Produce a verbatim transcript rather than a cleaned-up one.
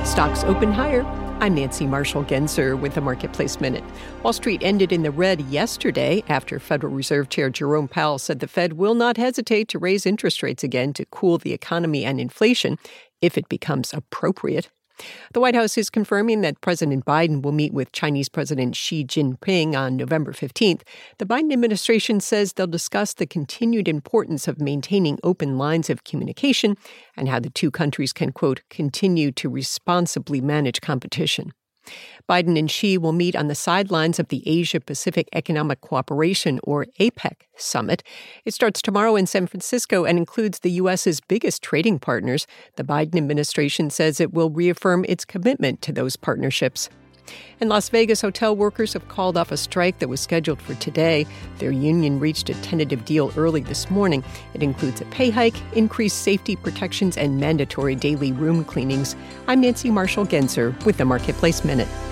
Stocks open higher. I'm Nancy Marshall-Genzer with the Marketplace Minute. Wall Street ended in the red yesterday after Federal Reserve Chair Jerome Powell said the Fed will not hesitate to raise interest rates again to cool the economy and inflation if it becomes appropriate. The White House is confirming that President Biden will meet with Chinese President Xi Jinping on November fifteenth. The Biden administration says they'll discuss the continued importance of maintaining open lines of communication and how the two countries can, quote, continue to responsibly manage competition. Biden and Xi will meet on the sidelines of the Asia-Pacific Economic Cooperation, or APEC, summit. It starts tomorrow in San Francisco and includes the U S's biggest trading partners. The Biden administration says it will reaffirm its commitment to those partnerships. And Las Vegas hotel workers have called off a strike that was scheduled for today. Their union reached a tentative deal early this morning. It includes a pay hike, increased safety protections, and mandatory daily room cleanings. I'm Nancy Marshall-Genzer with the Marketplace Minute.